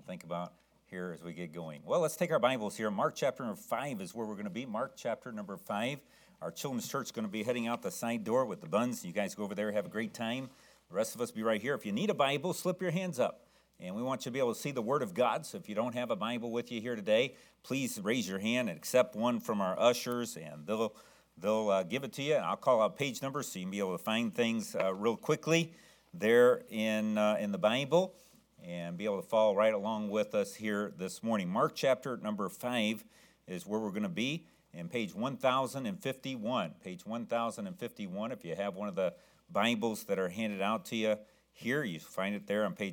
think about here as we get going. Well, let's take our Bibles here. Mark chapter number 5 is where we're going to be. Mark chapter number 5. Our children's church is going to be heading out the side door with the buns. You guys go over there, have a great time. The rest of us be right here. If you need a Bible, slip your hands up. And we want you to be able to see the Word of God. So if you don't have a Bible with you here today, please raise your hand and accept one from our ushers, and they'll give it to you. And I'll call out page numbers so you can be able to find things real quickly there in the Bible and be able to follow right along with us here this morning. Mark chapter number 5 is where we're going to be, in page 1051. Page 1051, if you have one of the Bibles that are handed out to you here, you find it there on page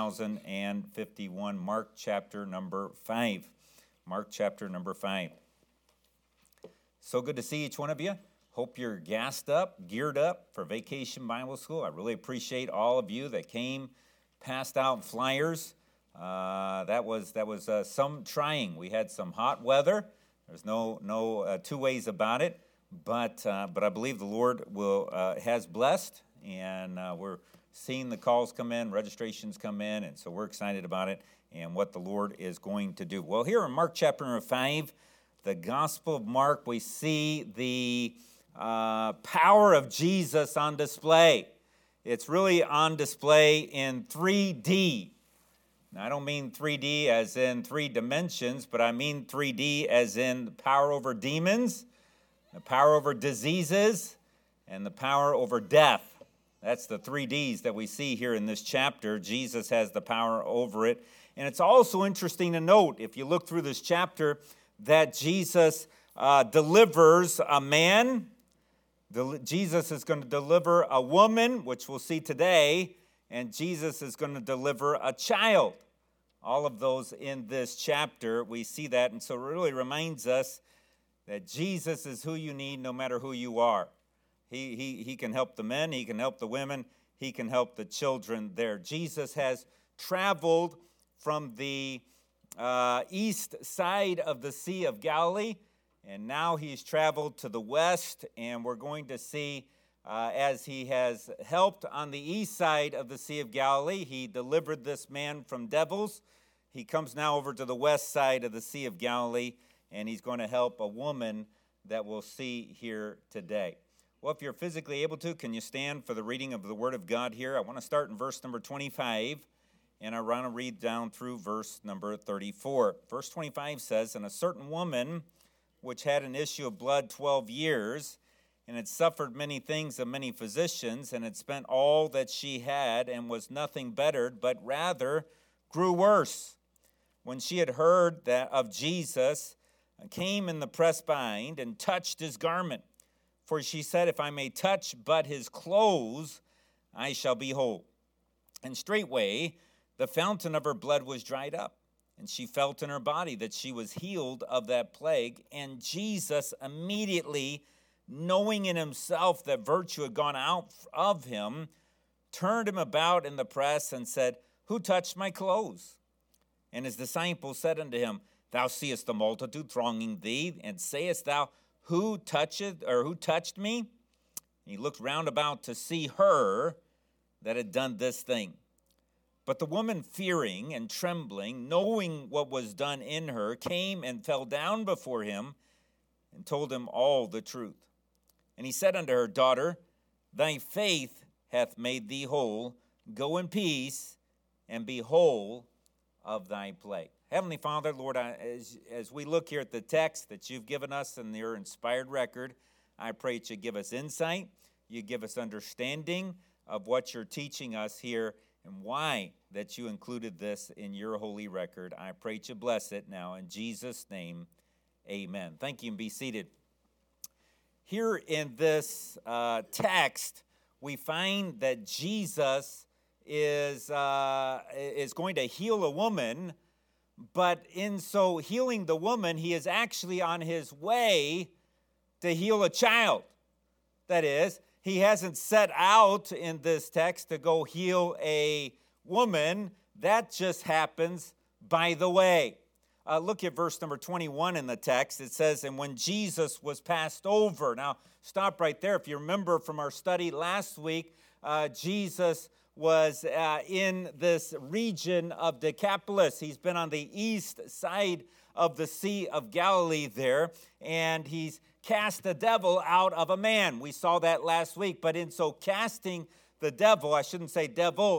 1051, Mark chapter number 5. Mark chapter number 5. So good to see each one of you. Hope you're gassed up, geared up for Vacation Bible School. I really appreciate all of you that came, passed out flyers. That was some trying. We had some hot weather. There's no two ways about it. But I believe the Lord has blessed, and we're seeing the calls come in, registrations come in, and so we're excited about it and what the Lord is going to do. Well, here in Mark chapter number 5, the Gospel of Mark, we see the power of Jesus on display. It's really on display in 3D. Now, I don't mean 3D as in 3 dimensions, but I mean 3D as in the power over demons, the power over diseases, and the power over death. That's the 3Ds that we see here in this chapter. Jesus has the power over it. And it's also interesting to note, if you look through this chapter, that Jesus delivers a man. Jesus is going to deliver a woman, which we'll see today, and Jesus is going to deliver a child. All of those in this chapter, we see that, and so it really reminds us that Jesus is who you need no matter who you are. He can help the men, he can help the women, he can help the children there. Jesus has traveled from the east side of the Sea of Galilee, and now he's traveled to the west, and we're going to see as he has helped on the east side of the Sea of Galilee, he delivered this man from devils. He comes now over to the west side of the Sea of Galilee, and he's going to help a woman that we'll see here today. Well, if you're physically able to, can you stand for the reading of the Word of God here? I want to start in verse number 25, and I want to read down through verse number 34. Verse 25 says, "And a certain woman, which had an issue of blood 12 years, and had suffered many things of many physicians, and had spent all that she had, and was nothing bettered, but rather grew worse. When she had heard that of Jesus, came in the press behind, and touched his garment. For she said, If I may touch but his clothes, I shall be whole. And straightway the fountain of her blood was dried up. And she felt in her body that she was healed of that plague. And Jesus, immediately knowing in himself that virtue had gone out of him, turned him about in the press and said, Who touched my clothes? And his disciples said unto him, Thou seest the multitude thronging thee, and sayest thou, Who touched me? And he looked round about to see her that had done this thing. But the woman, fearing and trembling, knowing what was done in her, came and fell down before him and told him all the truth. And he said unto her, Daughter, thy faith hath made thee whole. Go in peace and be whole of thy plague." Heavenly Father, Lord, as we look here at the text that you've given us in your inspired record, I pray that you give us insight, you give us understanding of what you're teaching us here and why that you included this in your holy record. I pray that you bless it now. In Jesus' name, amen. Thank you, and be seated. Here in this text, we find that Jesus is going to heal a woman. But in so healing the woman, he is actually on his way to heal a child. That is, he hasn't set out in this text to go heal a woman. That just happens by the way. Look at verse number 21 in the text. It says, "And when Jesus was passed over." Now, stop right there. If you remember from our study last week, Jesus was in this region of Decapolis. He's been on the east side of the Sea of Galilee there, and he's cast the devil out of a man. We saw that last week, but in so casting the devil, I shouldn't say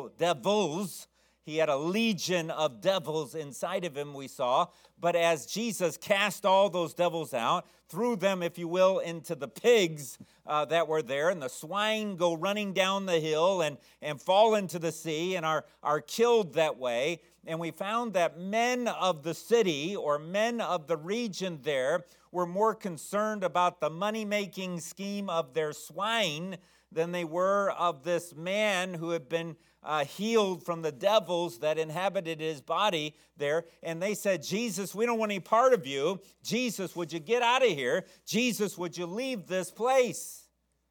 devils, he had a legion of devils inside of him, we saw. But as Jesus cast all those devils out, threw them, if you will, into the pigs that were there, and the swine go running down the hill and fall into the sea and are killed that way. And we found that men of the city or men of the region there were more concerned about the money-making scheme of their swine than they were of this man who had been healed from the devils that inhabited his body there. And they said, Jesus, we don't want any part of you. Jesus, would you get out of here? Jesus, would you leave this place?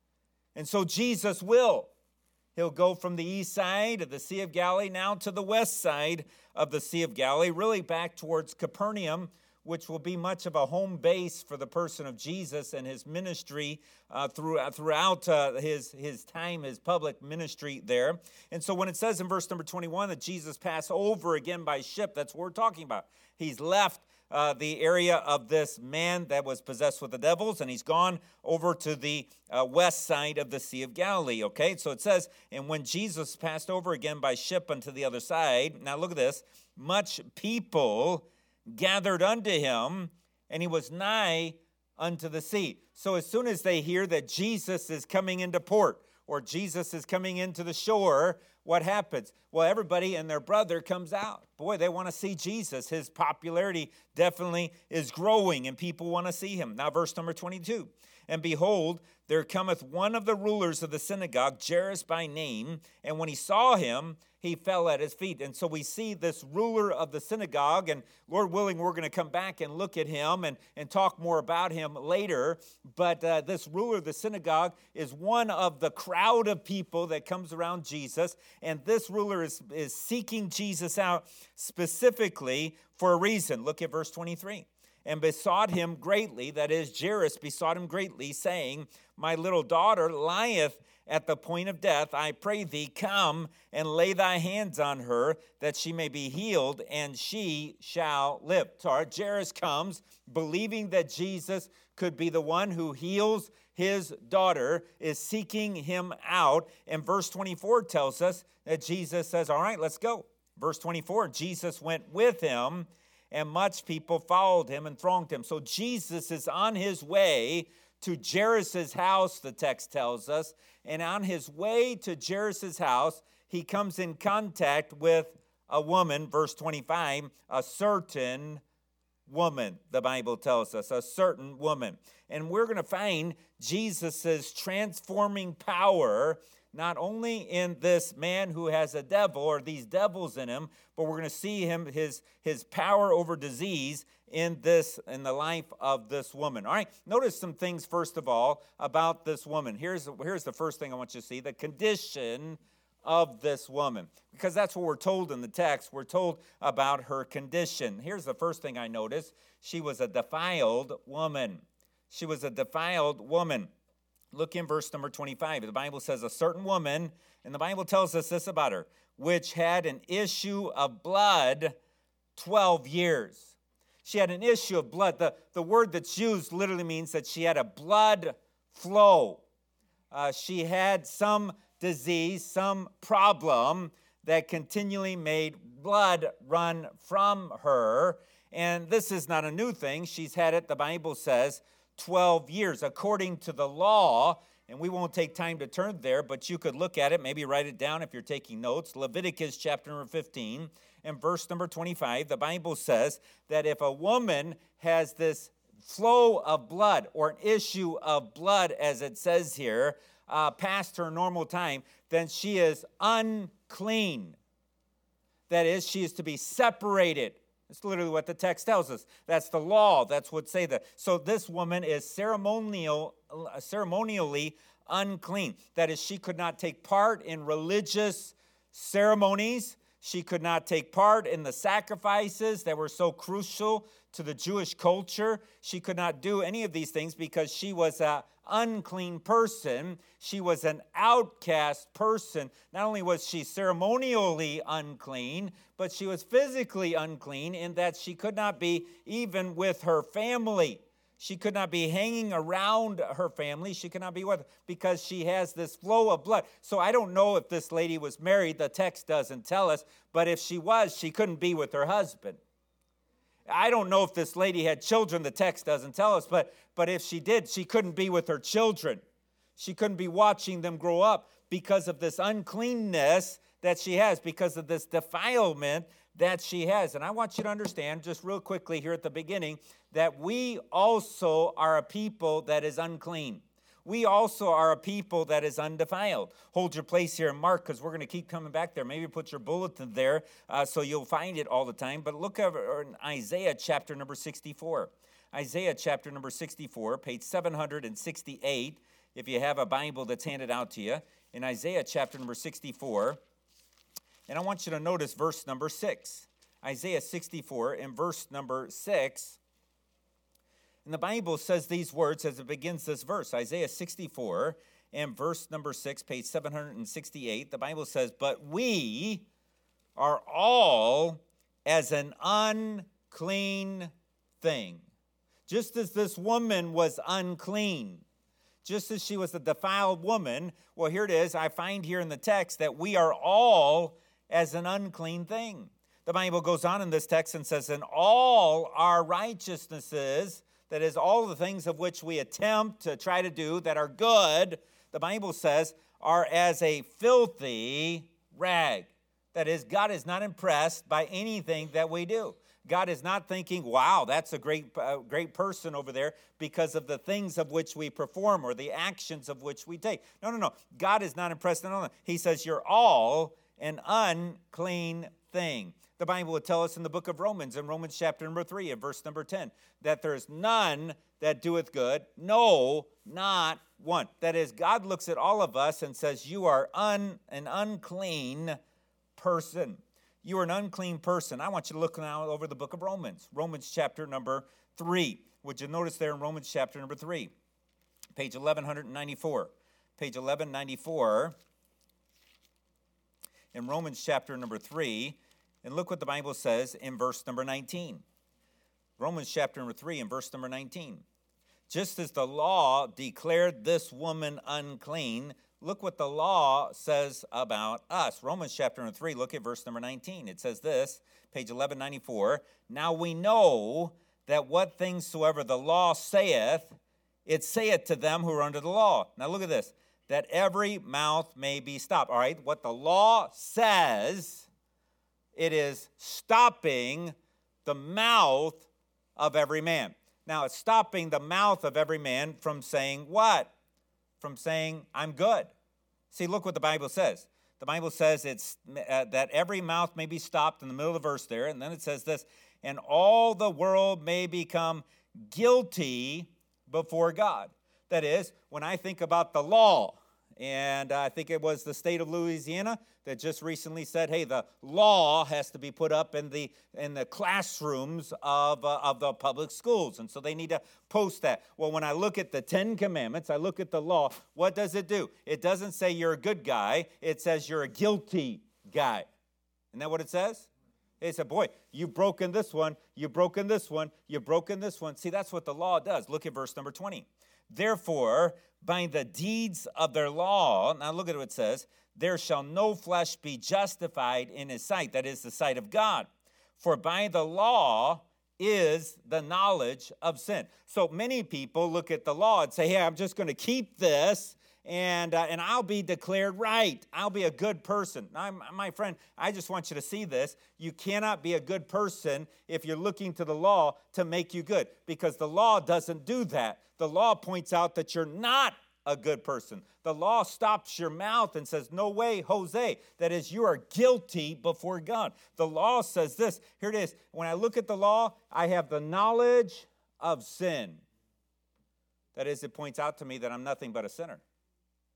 And so Jesus will. He'll go from the east side of the Sea of Galilee now to the west side of the Sea of Galilee, really back towards Capernaum, which will be much of a home base for the person of Jesus and his ministry throughout his time, his public ministry there. And so when it says in verse number 21 that Jesus passed over again by ship, that's what we're talking about. He's left the area of this man that was possessed with the devils, and he's gone over to the west side of the Sea of Galilee, okay? So it says, and when Jesus passed over again by ship unto the other side, now look at this, much people gathered unto him, and he was nigh unto the sea. So as soon as they hear that Jesus is coming into port, or Jesus is coming into the shore, what happens? Well, everybody and their brother comes out. Boy, they want to see Jesus. His popularity definitely is growing, and people want to see him. Now, verse number 22. And behold, there cometh one of the rulers of the synagogue, Jairus by name, and when he saw him, he fell at his feet. And so we see this ruler of the synagogue, and Lord willing, we're going to come back and look at him and talk more about him later. But this ruler of the synagogue is one of the crowd of people that comes around Jesus, and this ruler is seeking Jesus out specifically for a reason. Look at verse 23. And besought him greatly, that is, Jairus besought him greatly, saying, my little daughter lieth at the point of death. I pray thee, come and lay thy hands on her, that she may be healed, and she shall live. So Jairus comes, believing that Jesus could be the one who heals his daughter, is seeking him out. And verse 24 tells us that Jesus says, all right, let's go. Verse 24, Jesus went with him, and much people followed him and thronged him. So Jesus is on his way to Jairus' house, the text tells us. And on his way to Jairus' house, he comes in contact with a woman, verse 25, a certain woman, the Bible tells us, a certain woman. And we're going to find Jesus' transforming power not only in this man who has a devil or these devils in him, but we're going to see him, his power over disease in the life of this woman. All right, notice some things, first of all, about this woman. Here's the first thing I want you to see, the condition of this woman, because that's what we're told in the text. We're told about her condition. Here's the first thing I noticed. She was a defiled woman. She was a defiled woman. Look in verse number 25. The Bible says, a certain woman, and the Bible tells us this about her, which had an issue of blood 12 years. She had an issue of blood. The word that's used literally means that she had a blood flow. She had some disease, some problem that continually made blood run from her. And this is not a new thing. She's had it, the Bible says, 12 years. According to the law, and we won't take time to turn there, but you could look at it, maybe write it down if you're taking notes. Leviticus chapter number 15 and verse number 25, the Bible says that if a woman has this flow of blood or an issue of blood, as it says here, past her normal time, then she is unclean. That is, she is to be separated. That's literally what the text tells us. That's the law. That's what say that. So this woman is ceremonially unclean. That is, she could not take part in religious ceremonies. She could not take part in the sacrifices that were so crucial to the Jewish culture. She could not do any of these things because she was an unclean person. She was an outcast person. Not only was she ceremonially unclean, but she was physically unclean in that she could not be even with her family. She could not be hanging around her family. She could not be with because she has this flow of blood. So I don't know if this lady was married. The text doesn't tell us. But if she was, she couldn't be with her husband. I don't know if this lady had children. The text doesn't tell us. But if she did, she couldn't be with her children. She couldn't be watching them grow up because of this uncleanness that she has, because of this defilement that she has. And I want you to understand, just real quickly here at the beginning, that we also are a people that is unclean. We also are a people that is undefiled. Hold your place here in Mark, because we're going to keep coming back there. Maybe put your bulletin there so you'll find it all the time. But look over in Isaiah chapter number 64. Isaiah chapter number 64, page 768, if you have a Bible that's handed out to you. In Isaiah chapter number 64, and I want you to notice verse number 6. Isaiah 64 and verse number 6. And the Bible says these words as it begins this verse. Isaiah 64 and verse number 6, page 768. The Bible says, "But we are all as an unclean thing." Just as this woman was unclean, just as she was a defiled woman, well, here it is. I find here in the text that we are all as an unclean thing. The Bible goes on in this text and says, "And all our righteousnesses," that is, all the things of which we attempt to try to do that are good, the Bible says, "are as a filthy rag." That is, God is not impressed by anything that we do. God is not thinking, wow, that's a great person over there because of the things of which we perform or the actions of which we take. No. God is not impressed at all. He says, you're all an unclean thing. The Bible would tell us in the book of Romans, in Romans chapter number 3, and verse number 10, that there's none that doeth good, no, not one. That is, God looks at all of us and says, you are an unclean person. You are an unclean person. I want you to look now over the book of Romans, Romans chapter number 3. Would you notice there in Romans chapter number 3, page 1194. Page 1194, in Romans chapter number 3, and look what the Bible says in verse number 19. Romans chapter number 3 and verse number 19. Just as the law declared this woman unclean, look what the law says about us. Romans chapter number 3, look at verse number 19. It says this, page 1194, "Now we know that what things soever the law saith, it saith to them who are under the law." Now look at this, "that every mouth may be stopped." All right, what the law says, it is stopping the mouth of every man. Now, it's stopping the mouth of every man from saying what? From saying, I'm good. See, look what the Bible says. The Bible says it's that every mouth may be stopped in the middle of the verse there, and then it says this, "and all the world may become guilty before God." That is, when I think about the law, and I think it was the state of Louisiana that just recently said, hey, the law has to be put up in the classrooms of the public schools. And so they need to post that. Well, when I look at the 10 Commandments, I look at the law, what does it do? It doesn't say you're a good guy. It says you're a guilty guy. Isn't that what it says? It said, boy, you've broken this one, you've broken this one, you've broken this one. See, that's what the law does. Look at verse number 20. "Therefore, by the deeds of their law," now look at what it says, "there shall no flesh be justified in his sight," that is the sight of God. "For by the law is the knowledge of sin." So many people look at the law and say, hey, I'm just going to keep this and I'll be declared right. I'll be a good person. Now, my friend, I just want you to see this. You cannot be a good person if you're looking to the law to make you good, because the law doesn't do that. The law points out that you're not a good person. The law stops your mouth and says, no way, Jose. That is, you are guilty before God. The law says this. Here it is. When I look at the law, I have the knowledge of sin. That is, it points out to me that I'm nothing but a sinner.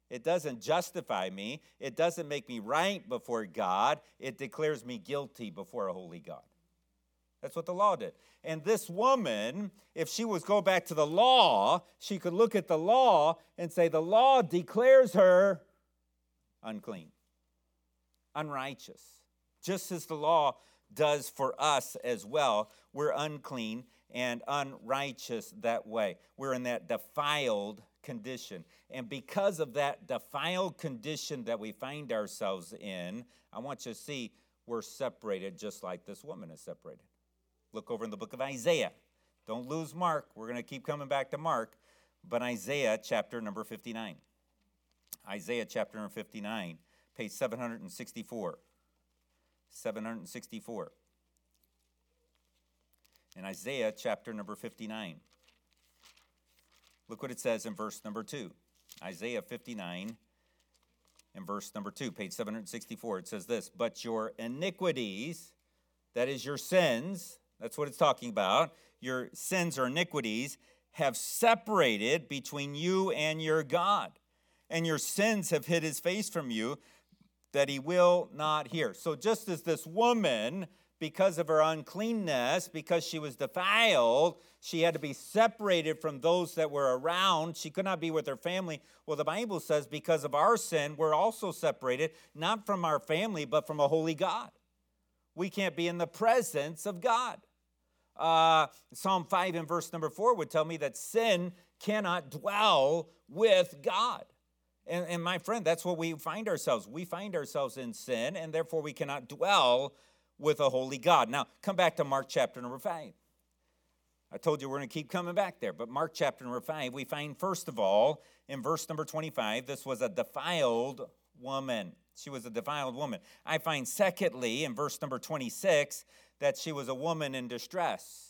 It doesn't justify me. It doesn't make me right before God. It declares me guilty before a holy God. That's what the law did. And this woman, if she was go back to the law, she could look at the law and say the law declares her unclean, unrighteous, just as the law does for us as well. We're unclean and unrighteous that way. We're in that defiled condition. And because of that defiled condition that we find ourselves in, I want you to see we're separated just like this woman is separated. Look over in the book of Isaiah. Don't lose Mark. We're going to keep coming back to Mark. But Isaiah chapter number 59. Isaiah chapter number 59, page 764. 764. In Isaiah chapter number 59. Look what it says in verse number 2. Isaiah 59 and verse number 2, page 764. It says this, but your iniquities, that is your sins, that's what it's talking about, your sins or iniquities have separated between you and your God, and your sins have hid his face from you, that he will not hear. So just as this woman, because of her uncleanness, because she was defiled, she had to be separated from those that were around. She could not be with her family. Well, the Bible says because of our sin, we're also separated, not from our family, but from a holy God. We can't be in the presence of God. Psalm 5 and verse number 4 would tell me that sin cannot dwell with God. And my friend, that's what we find ourselves. We find ourselves in sin, and therefore we cannot dwell with a holy God. Now, come back to Mark chapter number 5. I told you we're going to keep coming back there, but Mark chapter number 5, we find, first of all, in verse number 25, this was a defiled woman. She was a defiled woman. I find, secondly, in verse number 26, that she was a woman in distress.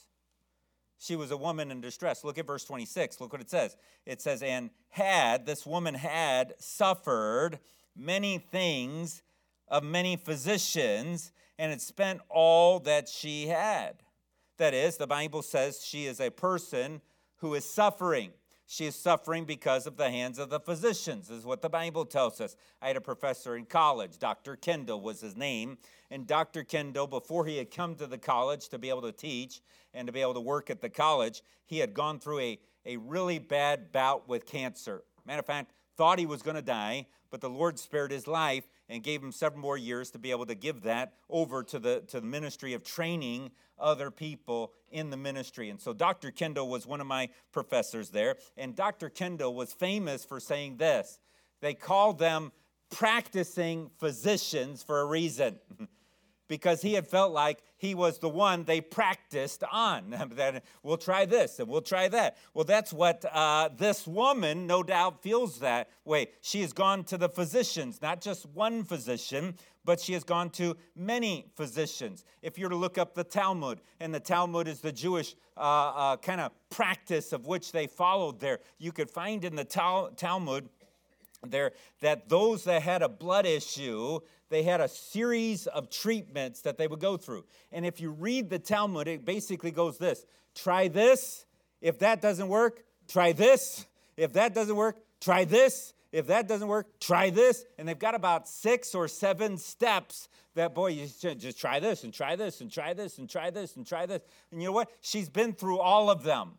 She was a woman in distress. Look at verse 26. Look what it says. It says, and this woman had suffered many things of many physicians, and had spent all that she had. That is, the Bible says she is a person who is suffering. She is suffering because of the hands of the physicians, is what the Bible tells us. I had a professor in college, Dr. Kendall was his name, and Dr. Kendall, before he had come to the college to be able to teach and to be able to work at the college, he had gone through a really bad bout with cancer. Matter of fact, thought he was going to die, but the Lord spared his life and gave him several more years to be able to give that over to the ministry of training other people in the ministry. And so Dr. Kendall was one of my professors there, and Dr. Kendall was famous for saying this. They called them practicing physicians for a reason. Because he had felt like he was the one they practiced on. That we'll try this and we'll try that. Well, that's what this woman, no doubt, feels that way. She has gone to the physicians, not just one physician, but she has gone to many physicians. If you're to look up the Talmud, and the Talmud is the Jewish kind of practice of which they followed there, you could find in the Talmud there that those that had a blood issue, they had a series of treatments that they would go through. And if you read the Talmud, it basically goes this. Try this. If that doesn't work, try this. If that doesn't work, try this. If that doesn't work, try this. And they've got about 6 or 7 steps that, boy, you should just try this and try this and try this and try this and try this. And you know what? She's been through all of them.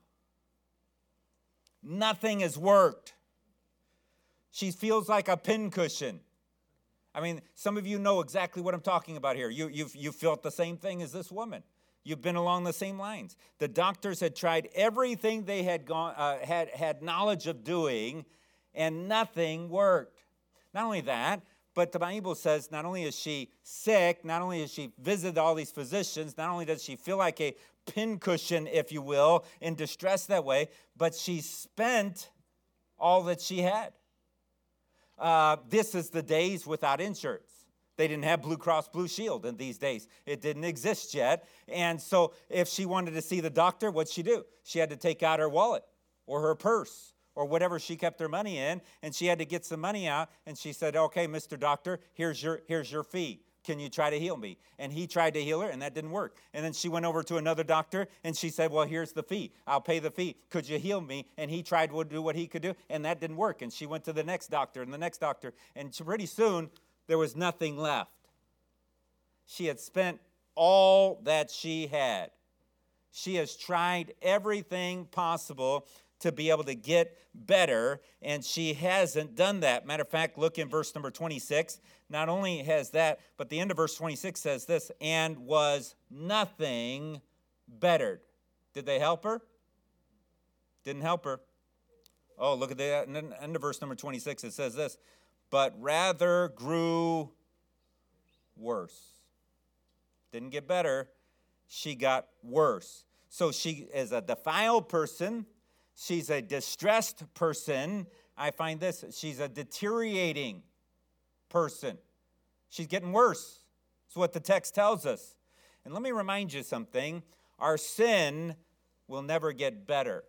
Nothing has worked. She feels like a pincushion. I mean, some of you know exactly what I'm talking about here. You felt the same thing as this woman. You've been along the same lines. The doctors had tried everything they had had knowledge of doing, and nothing worked. Not only that, but the Bible says not only is she sick, not only has she visited all these physicians, not only does she feel like a pincushion, if you will, in distress that way, but she spent all that she had. This is the days without insurance. They didn't have Blue Cross Blue Shield in these days. It didn't exist yet. And so if she wanted to see the doctor, what'd she do? She had to take out her wallet or her purse or whatever she kept her money in, and she had to get some money out. And she said, okay, Mr. Doctor, here's your fee. can you try to heal me? And he tried to heal her, and that didn't work. And then she went over to another doctor, and she said, well, here's the fee. I'll pay the fee. Could you heal me? And he tried to do what he could do, and that didn't work. And she went to the next doctor and the next doctor, and pretty soon there was nothing left. She had spent all that she had. She has tried everything possible to be able to get better, and she hasn't done that. Matter of fact, look in verse number 26. Not only has that, but the end of verse 26 says this, and was nothing bettered. Did they help her? Didn't help her. Oh, look at the end of verse number 26. It says this, but rather grew worse. Didn't get better. She got worse. So she is a defiled person. She's a distressed person. I find this, she's a deteriorating person. She's getting worse. That's what the text tells us. And let me remind you something. Our sin will never get better.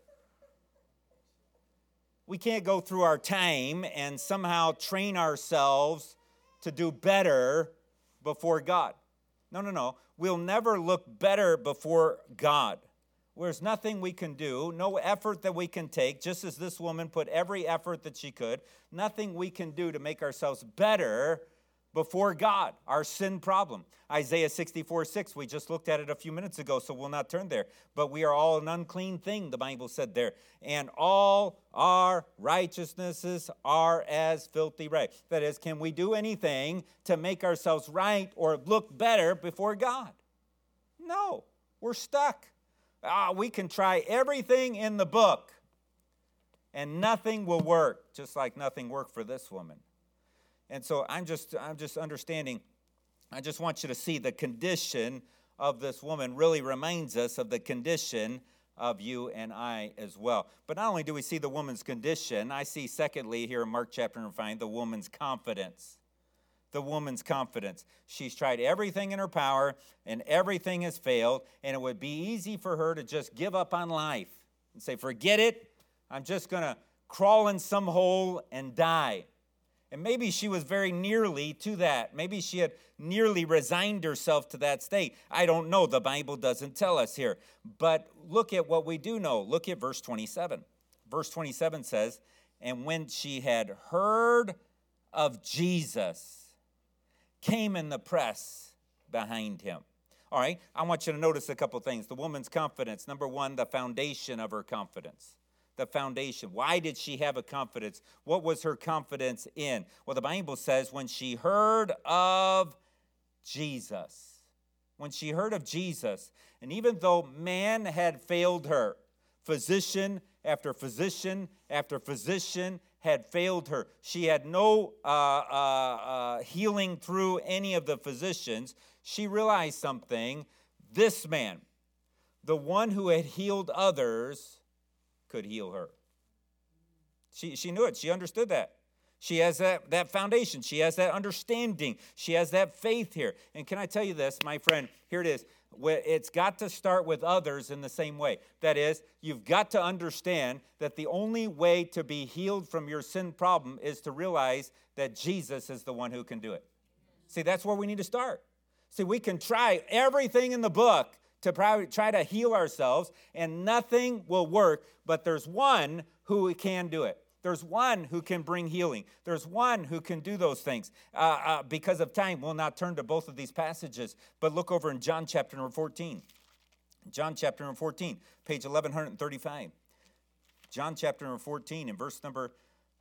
We can't go through our time and somehow train ourselves to do better before God. No. We'll never look better before God. There's nothing we can do, no effort that we can take, just as this woman put every effort that she could, nothing we can do to make ourselves better before God, our sin problem. Isaiah 64:6, we just looked at it a few minutes ago, so we'll not turn there. But we are all an unclean thing, the Bible said there. And all our righteousnesses are as filthy rags. That is, can we do anything to make ourselves right or look better before God? No, we're stuck. We can try everything in the book, and nothing will work, just like nothing worked for this woman. And so I'm just understanding, I just want you to see the condition of this woman really reminds us of the condition of you and I as well. But not only do we see the woman's condition, I see secondly here in Mark chapter 5, the woman's confidence. The woman's confidence. She's tried everything in her power, and everything has failed, and it would be easy for her to just give up on life and say, forget it, I'm just going to crawl in some hole and die. And maybe she was very nearly to that. Maybe she had nearly resigned herself to that state. I don't know. The Bible doesn't tell us here. But look at what we do know. Look at verse 27. Verse 27 says, and when she had heard of Jesus, came in the press behind him. All right, I want you to notice a couple things. The woman's confidence. Number one, the foundation of her confidence. The foundation. Why did she have a confidence? What was her confidence in? Well, the Bible says when she heard of Jesus. When she heard of Jesus, and even though man had failed her, physician after physician after physician had failed her. She had no healing through any of the physicians. She realized something. This man, the one who had healed others, could heal her. She knew it. She understood that. She has that foundation. She has that understanding. She has that faith here. And can I tell you this, my friend? Here it is. It's got to start with others in the same way. That is, you've got to understand that the only way to be healed from your sin problem is to realize that Jesus is the one who can do it. See, that's where we need to start. See, we can try everything in the book to try to heal ourselves, and nothing will work, but there's one who can do it. There's one who can bring healing. There's one who can do those things. Because of time, we'll not turn to both of these passages, but look over in John chapter number 14. John chapter number 14, page 1135. John chapter number 14 and verse number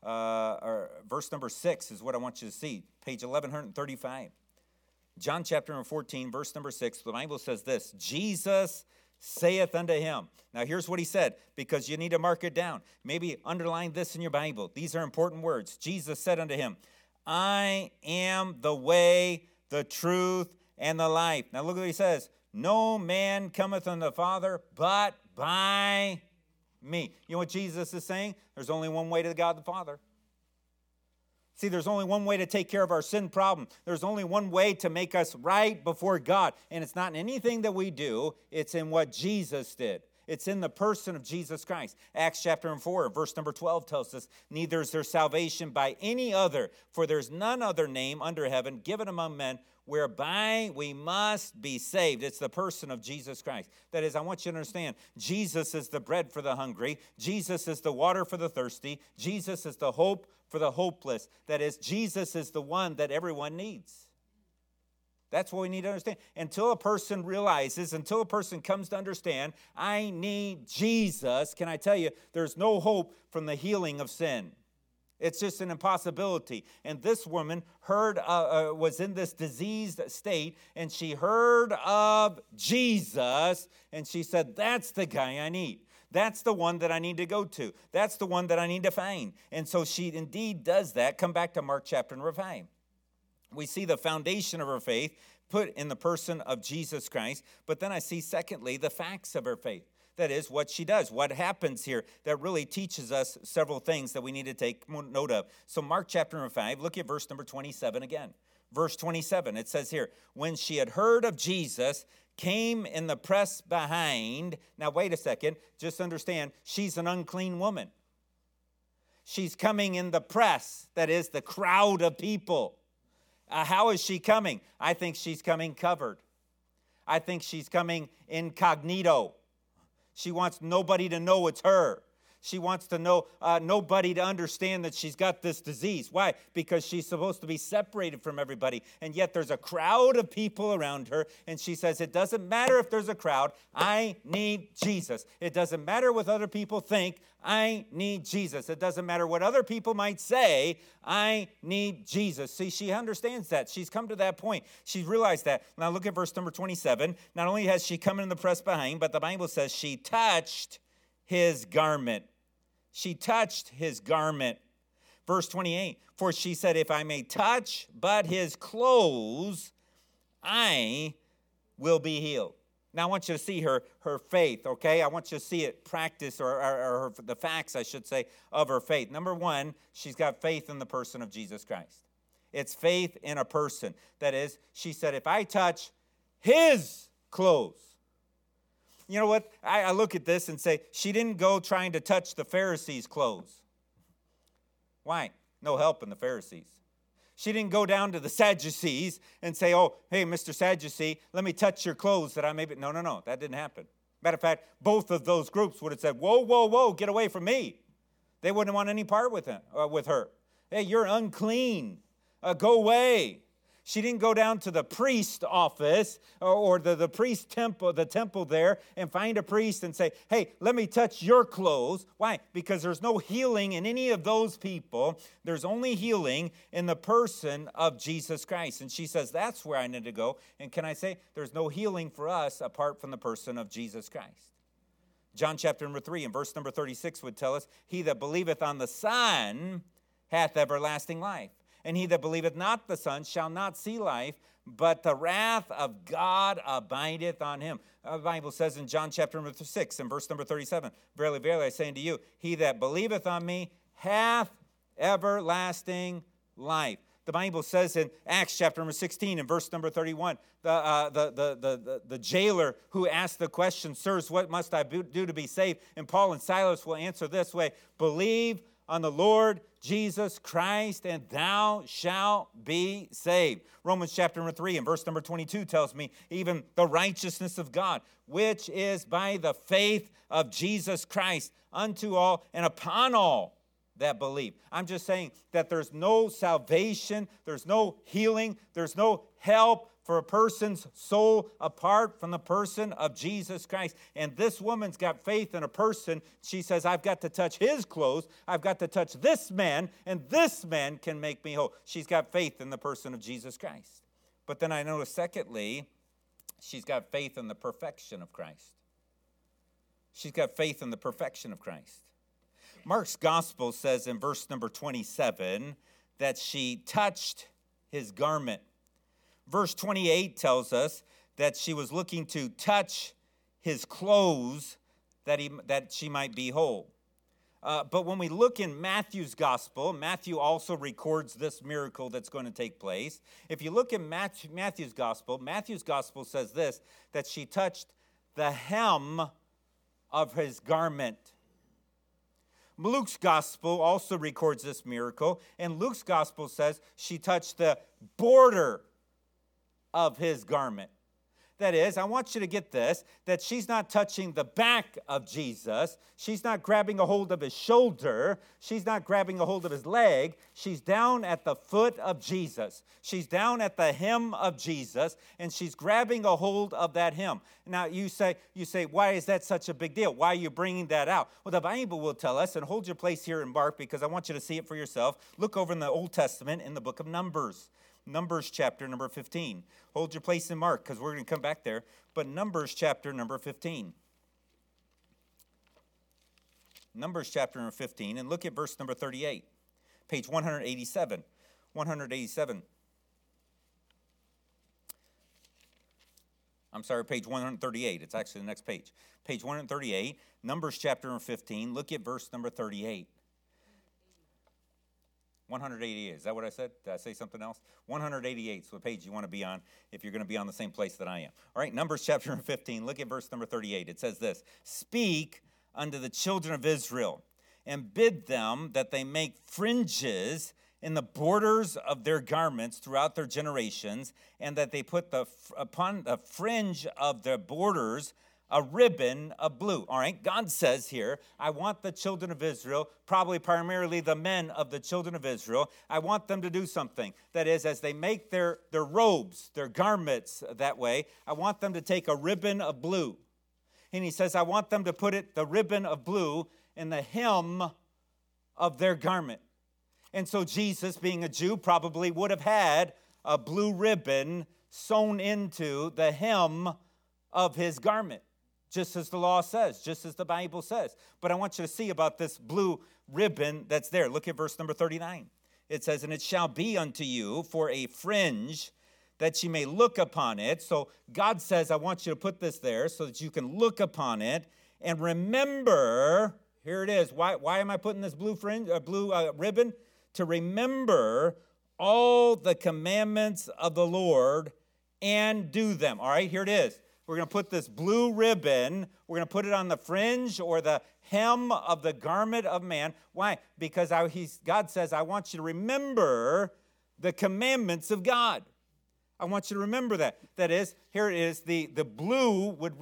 6 is what I want you to see. Page 1135. John chapter number 14, verse number 6, the Bible says this, Jesus saith unto him. Now here's what he said, because you need to mark it down. Maybe underline this in your Bible. These are important words. Jesus said unto him, I am the way, the truth, and the life. Now look what he says. No man cometh unto the Father but by me. You know what Jesus is saying? There's only one way to God the Father. See, there's only one way to take care of our sin problem. There's only one way to make us right before God. And it's not in anything that we do. It's in what Jesus did. It's in the person of Jesus Christ. Acts chapter 4, verse number 12 tells us, neither is there salvation by any other, for there's none other name under heaven given among men whereby we must be saved. It's the person of Jesus Christ. That is, I want you to understand, Jesus is the bread for the hungry. Jesus is the water for the thirsty. Jesus is the hope for the hopeless. That is, Jesus is the one that everyone needs. That's what we need to understand. Until a person realizes, until a person comes to understand, I need Jesus, can I tell you, there's no hope from the healing of sin. It's just an impossibility. And this woman was in this diseased state, and she heard of Jesus, and she said, that's the guy I need. That's the one that I need to go to. That's the one that I need to find. And so she indeed does that. Come back to Mark chapter number 5. We see the foundation of her faith put in the person of Jesus Christ. But then I see, secondly, the facts of her faith. That is, what she does, what happens here that really teaches us several things that we need to take note of. So Mark chapter number 5, look at verse number 27 again. Verse 27, it says here, when she had heard of Jesus, came in the press behind. Now, wait a second. Just understand, she's an unclean woman. She's coming in the press, that is, the crowd of people. How is she coming? I think she's coming covered. I think she's coming incognito. She wants nobody to know it's her. She wants to know nobody to understand that she's got this disease. Why? Because she's supposed to be separated from everybody. And yet there's a crowd of people around her. And she says, it doesn't matter if there's a crowd. I need Jesus. It doesn't matter what other people think. I need Jesus. It doesn't matter what other people might say. I need Jesus. See, she understands that. She's come to that point. She's realized that. Now look at verse number 27. Not only has she come in the press behind, but the Bible says she touched his garment. She touched his garment. Verse 28, for she said, if I may touch but his clothes, I will be healed. Now, I want you to see her faith, okay? I want you to see it practice, or the facts, I should say, of her faith. Number one, she's got faith in the person of Jesus Christ. It's faith in a person. That is, she said, if I touch his clothes. You know what? I look at this and say, she didn't go trying to touch the Pharisees' clothes. Why? No help in the Pharisees. She didn't go down to the Sadducees and say, oh, hey, Mr. Sadducee, let me touch your clothes that I may be. No, that didn't happen. Matter of fact, both of those groups would have said, whoa, get away from me. They wouldn't want any part with her. Hey, you're unclean. Go away. She didn't go down to the priest office or the priest temple, the temple there, and find a priest and say, hey, let me touch your clothes. Why? Because there's no healing in any of those people. There's only healing in the person of Jesus Christ. And she says, that's where I need to go. And can I say, there's no healing for us apart from the person of Jesus Christ. John chapter number 3 and verse number 36 would tell us, he that believeth on the Son hath everlasting life. And he that believeth not the Son shall not see life, but the wrath of God abideth on him. The Bible says in John chapter number 6 and verse number 37, verily, verily, I say unto you, he that believeth on me hath everlasting life. The Bible says in Acts chapter number 16 and verse number 31, the jailer who asked the question, sirs, what must I do to be saved? And Paul and Silas will answer this way, believe on the Lord Jesus Christ, and thou shalt be saved. Romans chapter number 3 and verse number 22 tells me, even the righteousness of God, which is by the faith of Jesus Christ unto all and upon all that believe. I'm just saying that there's no salvation, there's no healing, there's no help for a person's soul apart from the person of Jesus Christ. And this woman's got faith in a person. She says, I've got to touch his clothes. I've got to touch this man, and this man can make me whole. She's got faith in the person of Jesus Christ. But then I notice, secondly, she's got faith in the perfection of Christ. She's got faith in the perfection of Christ. Mark's gospel says in verse number 27 that she touched his garment. Verse 28 tells us that she was looking to touch his clothes that she might be whole. But when we look in Matthew's gospel, Matthew also records this miracle that's going to take place. If you look at Matthew's gospel says this, that she touched the hem of his garment. Luke's gospel also records this miracle, and Luke's gospel says she touched the border of his garment. That is, I want you to get this, that she's not touching the back of Jesus. She's not grabbing a hold of his shoulder. She's not grabbing a hold of his leg. She's down at the foot of Jesus. She's down at the hem of Jesus, and she's grabbing a hold of that hem. Now, you say, why is that such a big deal? Why are you bringing that out? Well, the Bible will tell us, and hold your place here in Mark, because I want you to see it for yourself. Look over in the Old Testament in the book of Numbers. Numbers chapter number 15. Hold your place in Mark because we're going to come back there. But Numbers chapter number 15. Numbers chapter number 15. And look at verse number 38. Page 187. 187. I'm sorry, page 138. It's actually the next page. Page 138. Numbers chapter number 15. Look at verse number 38. 188, is that what I said? Did I say something else? 188 is the page you want to be on if you're going to be on the same place that I am. All right, Numbers chapter 15, look at verse number 38. It says this, "Speak unto the children of Israel, and bid them that they make fringes in the borders of their garments throughout their generations, and that they put upon the fringe of their borders a ribbon of blue." All right, God says here, I want the children of Israel, probably primarily the men of the children of Israel, I want them to do something. That is, as they make their robes, their garments that way, I want them to take a ribbon of blue. And he says, I want them to put the ribbon of blue in the hem of their garment. And so Jesus, being a Jew, probably would have had a blue ribbon sewn into the hem of his garment. Just as the law says, just as the Bible says. But I want you to see about this blue ribbon that's there. Look at verse number 39. It says, "And it shall be unto you for a fringe, that ye may look upon it." So God says, I want you to put this there so that you can look upon it and remember. Here it is. Why am I putting this blue ribbon? To remember all the commandments of the Lord and do them. All right, here it is. We're going to put this blue ribbon, we're going to put it on the fringe or the hem of the garment of man. Why? Because God says, I want you to remember the commandments of God. I want you to remember that. That is, here it is, the blue would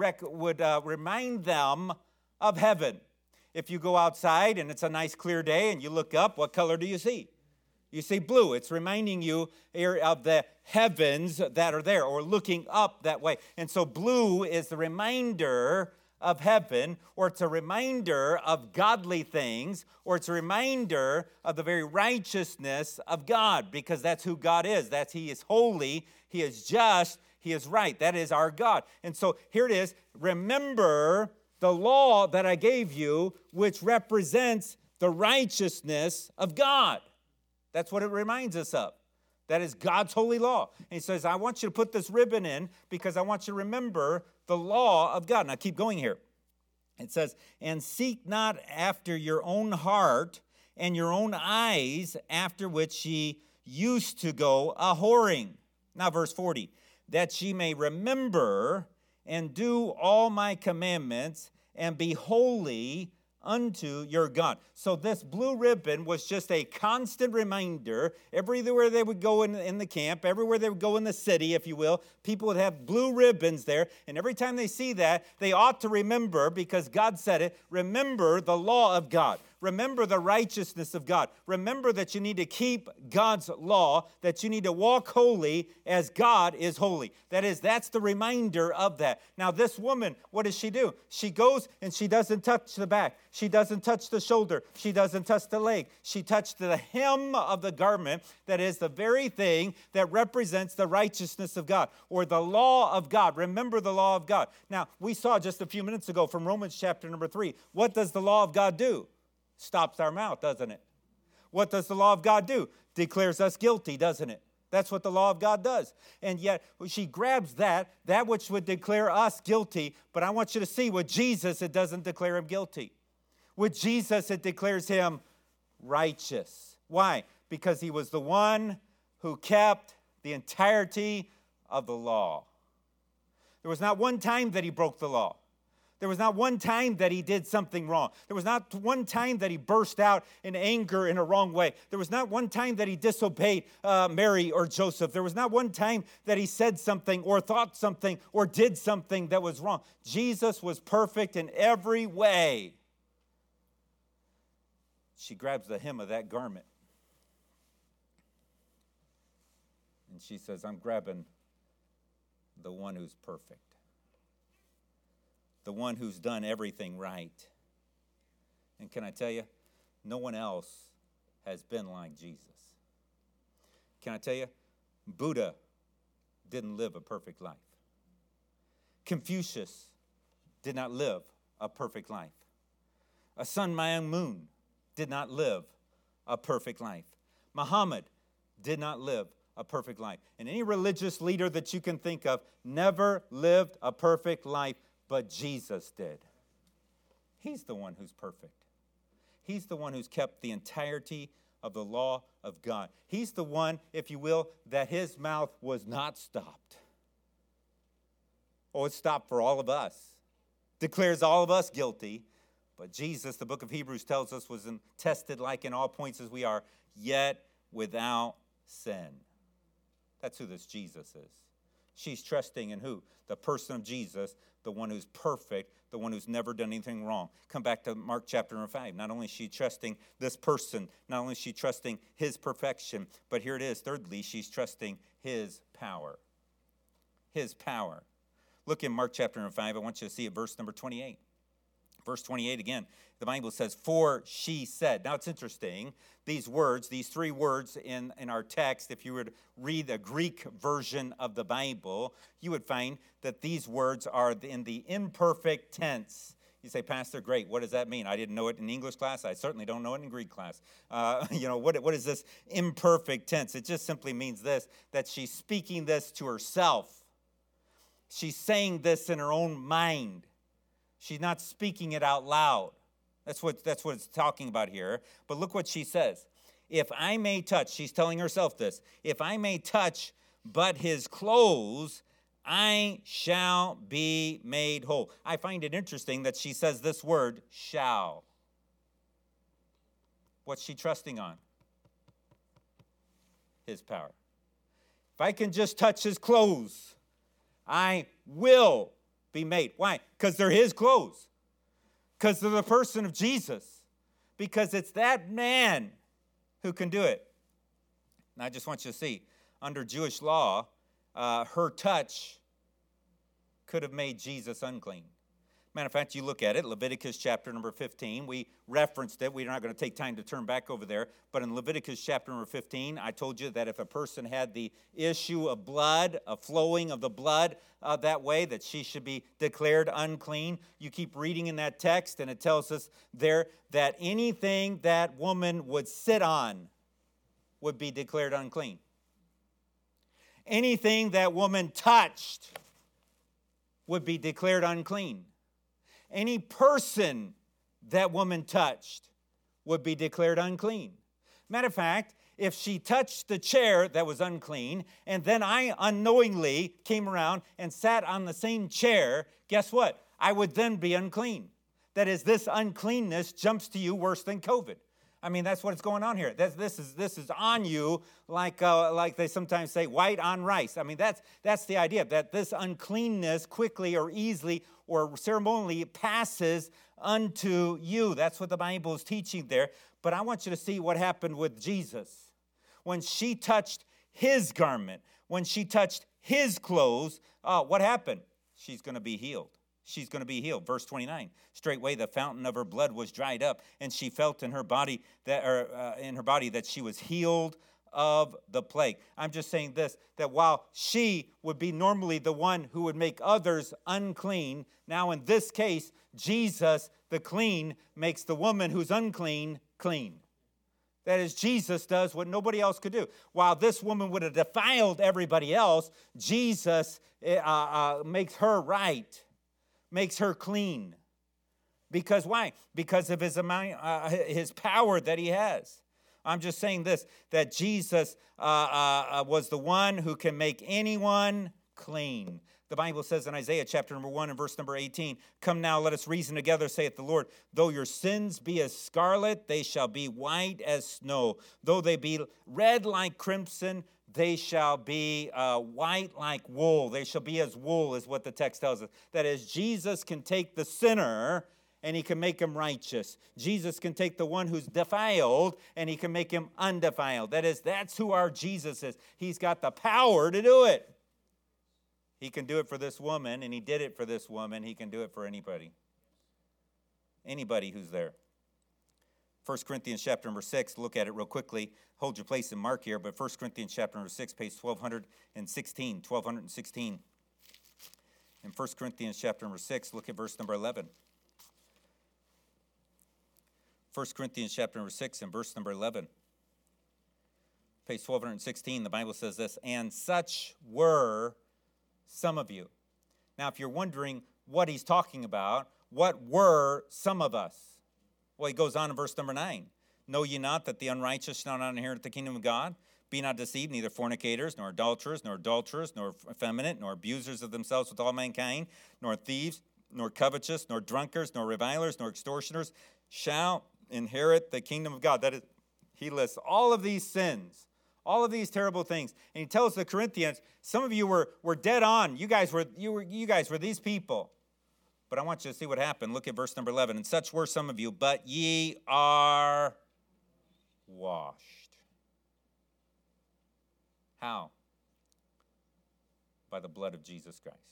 remind them of heaven. If you go outside and it's a nice clear day and you look up, what color do you see? You see blue. It's reminding you of the heavens that are there, or looking up that way. And so blue is the reminder of heaven, or it's a reminder of godly things, or it's a reminder of the very righteousness of God, because that's who God is. He is holy, he is just, he is right. That is our God. And so here it is. Remember the law that I gave you, which represents the righteousness of God. That's what it reminds us of. That is God's holy law. And he says, I want you to put this ribbon in because I want you to remember the law of God. Now keep going here. It says, "And seek not after your own heart and your own eyes, after which ye used to go a-whoring." Now verse 40. "That ye may remember and do all my commandments and be holy unto your God." So this blue ribbon was just a constant reminder. Everywhere they would go in the camp, everywhere they would go in the city, if you will, people would have blue ribbons there. And every time they see that, they ought to remember, because God said it, remember the law of God. Remember the righteousness of God. Remember that you need to keep God's law, that you need to walk holy as God is holy. That's the reminder of that. Now this woman, what does she do? She goes and she doesn't touch the back. She doesn't touch the shoulder. She doesn't touch the leg. She touched the hem of the garment. That is the very thing that represents the righteousness of God, or the law of God. Remember the law of God. Now, we saw just a few minutes ago from Romans chapter number 3. What does the law of God do? Stops our mouth, doesn't it? What does the law of God do? Declares us guilty, doesn't it? That's what the law of God does. And yet she grabs that which would declare us guilty, but I want you to see with Jesus, it doesn't declare him guilty. With Jesus, it declares him righteous. Why? Because he was the one who kept the entirety of the law. There was not one time that he broke the law. There was not one time that he did something wrong. There was not one time that he burst out in anger in a wrong way. There was not one time that he disobeyed Mary or Joseph. There was not one time that he said something or thought something or did something that was wrong. Jesus was perfect in every way. She grabs the hem of that garment. And she says, I'm grabbing the one who's perfect. The one who's done everything right. And can I tell you, no one else has been like Jesus. Can I tell you, Buddha didn't live a perfect life. Confucius did not live a perfect life. Sun Myung Moon did not live a perfect life. Muhammad did not live a perfect life. And any religious leader that you can think of never lived a perfect life, but Jesus did. He's the one who's perfect. He's the one who's kept the entirety of the law of God. He's the one, if you will, that his mouth was not stopped. Oh, it's stopped for all of us. Declares all of us guilty. But Jesus, the book of Hebrews tells us, was tested like in all points as we are, yet without sin. That's who this Jesus is. She's trusting in who? The person of Jesus, the one who's perfect, the one who's never done anything wrong. Come back to Mark chapter number 5. Not only is she trusting this person, not only is she trusting his perfection, but here it is. Thirdly, she's trusting his power. His power. Look in Mark chapter number 5. I want you to see it, verse number 28. Verse 28 again, the Bible says, for she said. Now it's interesting, these words, these three words in our text, if you were to read the Greek version of the Bible, you would find that these words are in the imperfect tense. You say, Pastor, great, what does that mean? I didn't know it in English class. I certainly don't know it in Greek class. What is this imperfect tense? It just simply means this, that she's speaking this to herself. She's saying this in her own mind. She's not speaking it out loud. That's what it's talking about here. But look what she says. If I may touch, she's telling herself this, if I may touch but his clothes, I shall be made whole. I find it interesting that she says this word, shall. What's she trusting on? His power. If I can just touch his clothes, I will be made. Why? Because they're his clothes. Because they're the person of Jesus. Because it's that man who can do it. And I just want you to see, under Jewish law, her touch could have made Jesus unclean. Matter of fact, you look at it, Leviticus chapter number 15. We referenced it. We're not going to take time to turn back over there. But in Leviticus chapter number 15, I told you that if a person had the issue of blood, a flowing of the blood that way, that she should be declared unclean. You keep reading in that text, and it tells us there that anything that woman would sit on would be declared unclean. Anything that woman touched would be declared unclean. Any person that woman touched would be declared unclean. Matter of fact, if she touched the chair that was unclean, and then I unknowingly came around and sat on the same chair, guess what? I would then be unclean. That is, this uncleanness jumps to you worse than COVID. I mean, that's what's going on here. This is on you like they sometimes say, white on rice. I mean, that's the idea, that this uncleanness quickly or easily or ceremonially passes unto you. That's what the Bible is teaching there. But I want you to see what happened with Jesus. When she touched his garment, when she touched his clothes, what happened? She's going to be healed. She's going to be healed. Verse 29. Straightway the fountain of her blood was dried up, and she felt in her body that she was healed of the plague. I'm just saying this, that while she would be normally the one who would make others unclean, now in this case, Jesus, the clean, makes the woman who's unclean clean. That is, Jesus does what nobody else could do. While this woman would have defiled everybody else, Jesus makes her right. Makes her clean. Because why? Because of his power that he has. I'm just saying this, that Jesus was the one who can make anyone clean. The Bible says in Isaiah chapter number 1 and verse number 18, "Come now, let us reason together, saith the Lord. Though your sins be as scarlet, they shall be white as snow. Though they be red like crimson, they shall be white like wool." They shall be as wool, is what the text tells us. That is, Jesus can take the sinner and he can make him righteous. Jesus can take the one who's defiled and he can make him undefiled. That is, that's who our Jesus is. He's got the power to do it. He can do it for this woman, and he did it for this woman. He can do it for anybody. Anybody who's there. 1 Corinthians chapter number 6, look at it real quickly. Hold your place in Mark here, but 1 Corinthians chapter number 6, page 1216. 1216. In 1 Corinthians chapter number 6, look at verse number 11. 1 Corinthians chapter number 6 and verse number 11. Page 1216, the Bible says this, "And such were some of you." Now, if you're wondering what he's talking about, what were some of us? Well, he goes on in verse number 9. "Know ye not that the unrighteous shall not inherit the kingdom of God? Be not deceived, neither fornicators, nor adulterers, nor effeminate, nor abusers of themselves with all mankind, nor thieves, nor covetous, nor drunkards, nor revilers, nor extortioners shall inherit the kingdom of God." That is, he lists all of these sins, all of these terrible things. And he tells the Corinthians, some of you were dead on. You guys were these people. But I want you to see what happened. Look at verse number 11. "And such were some of you, but ye are washed." How? By the blood of Jesus Christ.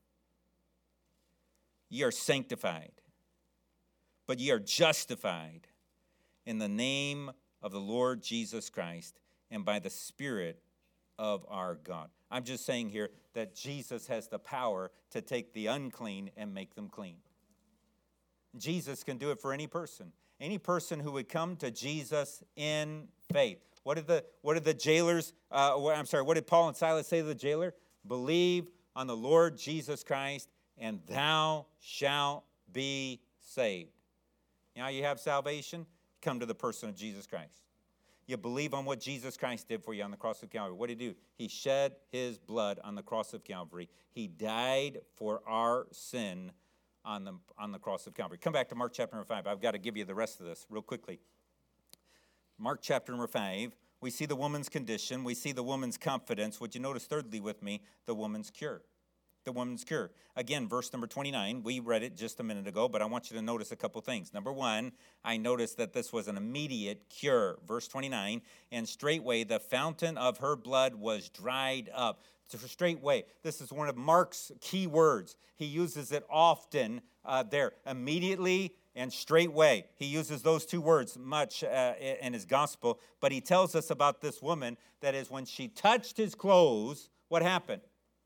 "Ye are sanctified, but ye are justified in the name of the Lord Jesus Christ and by the Spirit of our God." I'm just saying here that Jesus has the power to take the unclean and make them clean. Jesus can do it for any person who would come to Jesus in faith. What did the jailers? What did Paul and Silas say to the jailer? "Believe on the Lord Jesus Christ, and thou shalt be saved." You know how you have salvation? Come to the person of Jesus Christ. You believe on what Jesus Christ did for you on the cross of Calvary. What did he do? He shed his blood on the cross of Calvary. He died for our sin on the cross of Calvary. Come back to Mark chapter number 5. I've got to give you the rest of this real quickly. Mark chapter number 5, we see the woman's condition. We see the woman's confidence. Would you notice thirdly with me, the woman's cure? The woman's cure. Again, verse number 29. We read it just a minute ago, but I want you to notice a couple things. Number one, I noticed that this was an immediate cure. Verse 29, "And straightway the fountain of her blood was dried up." So straightway, this is one of Mark's key words. He uses it often there. Immediately and straightway. He uses those two words much in his gospel, but he tells us about this woman, that is, when she touched his clothes, what happened?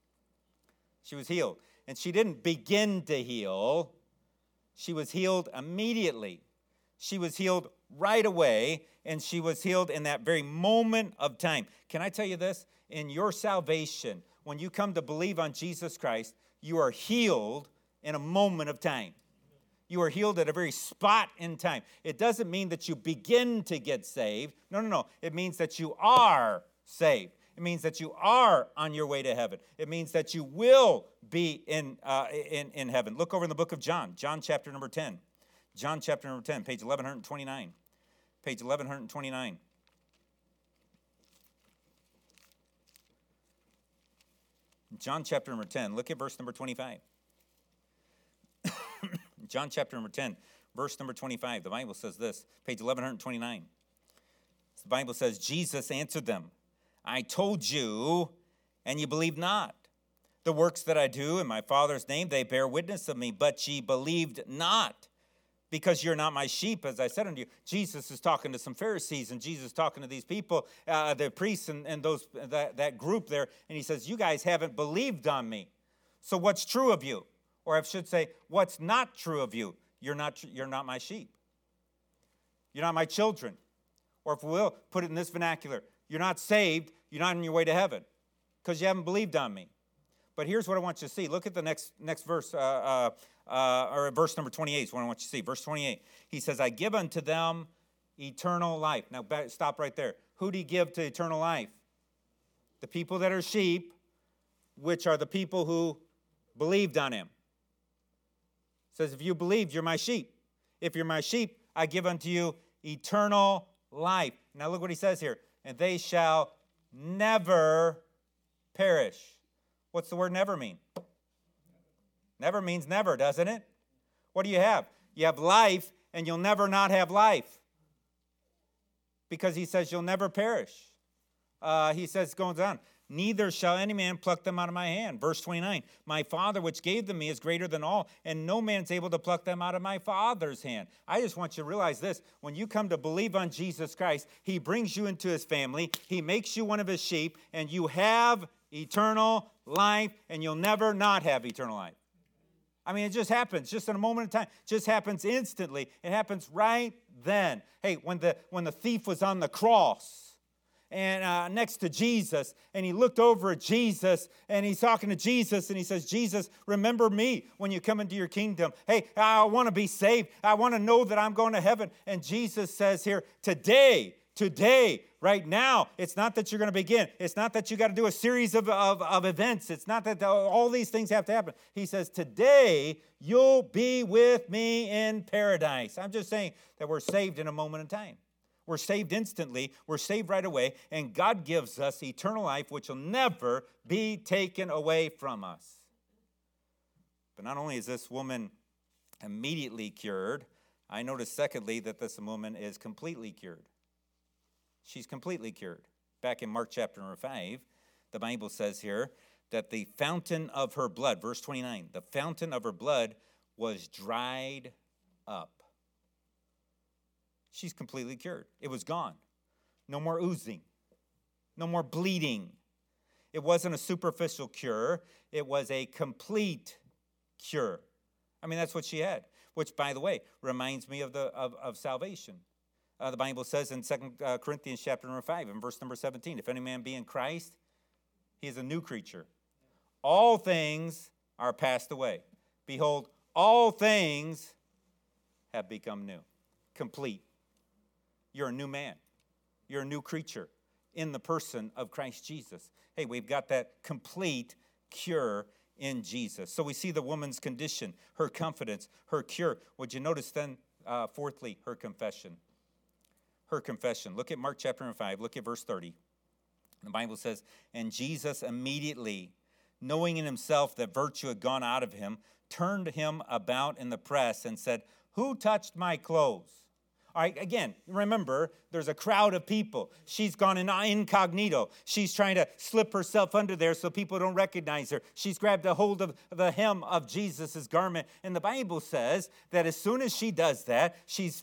She was healed. And she didn't begin to heal. She was healed immediately. She was healed right away, and she was healed in that very moment of time. Can I tell you this? In your salvation, when you come to believe on Jesus Christ, you are healed in a moment of time. You are healed at a very spot in time. It doesn't mean that you begin to get saved. No. It means that you are saved. It means that you are on your way to heaven. It means that you will be in heaven. Look over in the book of John, John chapter number 10. John chapter number 10, page 1129. Page 1129. John chapter number 10, look at verse number 25. John chapter number 10, verse number 25. The Bible says this, page 1129. The Bible says, "Jesus answered them, I told you, and ye believe not. The works that I do in my Father's name, they bear witness of me, but ye believed not, because you're not my sheep, as I said unto you." Jesus is talking to some Pharisees, and Jesus is talking to these people, the priests and that group there, and he says, "You guys haven't believed on me. So what's true of you?" Or I should say, what's not true of you? You're not my sheep. You're not my children. Or if we will, put it in this vernacular, you're not saved, you're not on your way to heaven, because you haven't believed on me. But here's what I want you to see. Look at the next verse, or verse number 28 is what I want you to see. Verse 28, he says, "I give unto them eternal life." Now, stop right there. Who do you give to eternal life? The people that are sheep, which are the people who believed on him. It says, if you believed, you're my sheep. If you're my sheep, I give unto you eternal life. Now look what he says here. And they shall never perish. What's the word never mean? Never means never, doesn't it? What do you have? You have life, and you'll never not have life. Because he says you'll never perish. He says, going on, neither shall any man pluck them out of my hand. Verse 29, my Father which gave them me is greater than all, and no man's able to pluck them out of my Father's hand. I just want you to realize this. When you come to believe on Jesus Christ, he brings you into his family. He makes you one of his sheep, and you have eternal life, and you'll never not have eternal life. I mean, it just happens, just in a moment of time. It just happens instantly. It happens right then. Hey, when the thief was on the cross and next to Jesus, and he looked over at Jesus, and he's talking to Jesus, and he says, Jesus, remember me when you come into your kingdom. Hey, I want to be saved. I want to know that I'm going to heaven. And Jesus says here, today, right now, it's not that you're going to begin. It's not that you got to do a series of events. It's not that all these things have to happen. He says, today, you'll be with me in paradise. I'm just saying that we're saved in a moment in time. We're saved instantly. We're saved right away. And God gives us eternal life, which will never be taken away from us. But not only is this woman immediately cured, I notice, secondly, that this woman is completely cured. She's completely cured. Back in Mark chapter number 5, the Bible says here that the fountain of her blood, verse 29, the fountain of her blood was dried up. She's completely cured. It was gone. No more oozing. No more bleeding. It wasn't a superficial cure. It was a complete cure. I mean, that's what she had, which, by the way, reminds me of salvation. The Bible says in 2 Corinthians chapter number 5 and verse number 17, if any man be in Christ, he is a new creature. All things are passed away. Behold, all things have become new. Complete. You're a new man. You're a new creature in the person of Christ Jesus. Hey, we've got that complete cure in Jesus. So we see the woman's condition, her confidence, her cure. Would you notice then, fourthly, her confession? Her confession. Look at Mark chapter 5. Look at verse 30. The Bible says, and Jesus immediately, knowing in himself that virtue had gone out of him, turned him about in the press and said, who touched my clothes? All right, again, remember, there's a crowd of people. She's gone incognito. She's trying to slip herself under there so people don't recognize her. She's grabbed a hold of the hem of Jesus' garment. And the Bible says that as soon as she does that, she's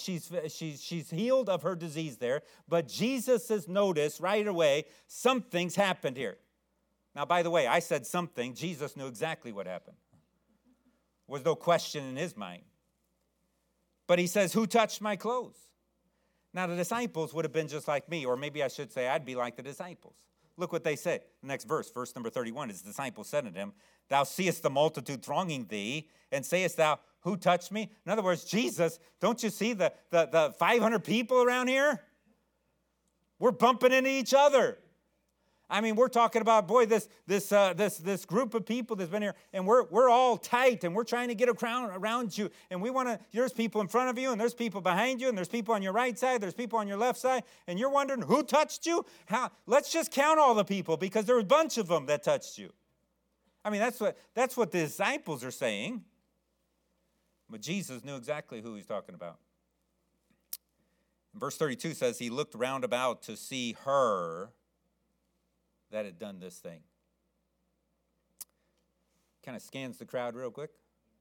healed of her disease there. But Jesus has noticed right away something's happened here. Now, by the way, I said something. Jesus knew exactly what happened. There was no question in his mind. But he says, who touched my clothes? Now, the disciples would have been just like me, or maybe I should say I'd be like the disciples. Look what they say. The next verse number 31, his disciples said unto him, thou seest the multitude thronging thee, and sayest thou, who touched me? In other words, Jesus, don't you see the 500 people around here? We're bumping into each other. I mean, we're talking about, boy, this group of people that's been here, and we're all tight, and we're trying to get around you, and we want to, there's people in front of you, and there's people behind you, and there's people on your right side, there's people on your left side, and you're wondering, who touched you? How? Let's just count all the people, because there were a bunch of them that touched you. I mean, that's what the disciples are saying, but Jesus knew exactly who he's talking about. And verse 32 says, he looked round about to see her that had done this thing. Kind of scans the crowd real quick.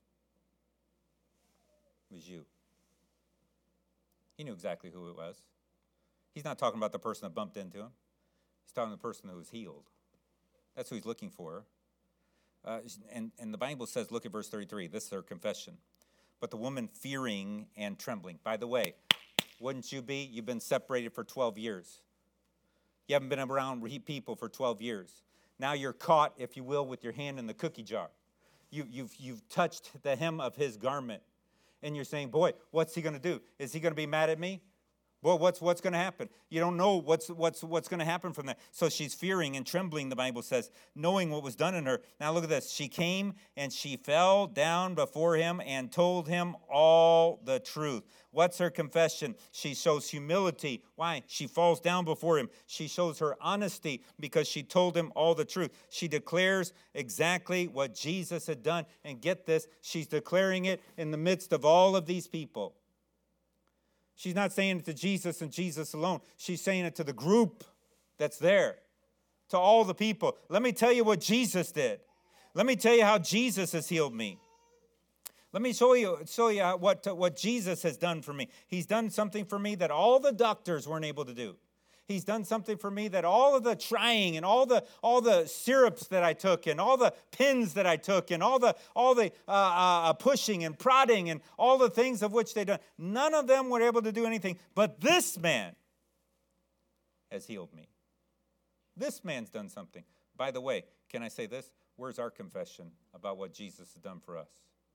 It was you. He knew exactly who it was. He's not talking about the person that bumped into him. He's talking about the person who was healed. That's who he's looking for. And the Bible says, look at verse 33. This is her confession. But the woman fearing and trembling. By the way, wouldn't you be? You've been separated for 12 years. You haven't been around people for 12 years. Now you're caught, if you will, with your hand in the cookie jar. You've touched the hem of his garment. And you're saying, boy, what's he going to do? Is he going to be mad at me? Well, what's going to happen? You don't know what's going to happen from that. So she's fearing and trembling, the Bible says, knowing what was done in her. Now look at this. She came and she fell down before him and told him all the truth. What's her confession? She shows humility. Why? She falls down before him. She shows her honesty because she told him all the truth. She declares exactly what Jesus had done. And get this, she's declaring it in the midst of all of these people. She's not saying it to Jesus and Jesus alone. She's saying it to the group that's there, to all the people. Let me tell you what Jesus did. Let me tell you how Jesus has healed me. Let me show you what Jesus has done for me. He's done something for me that all the doctors weren't able to do. He's done something for me that all of the trying and all the syrups that I took and all the pins that I took and all the pushing and prodding and all the things of which they done, none of them were able to do anything. But this man has healed me. This man's done something. By the way, can I say this? Where's our confession about what Jesus has done for us?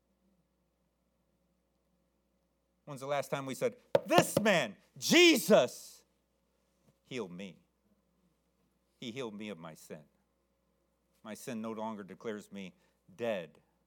When's the last time we said, this man, Jesus, healed me? He healed me of my sin. My sin no longer declares me dead.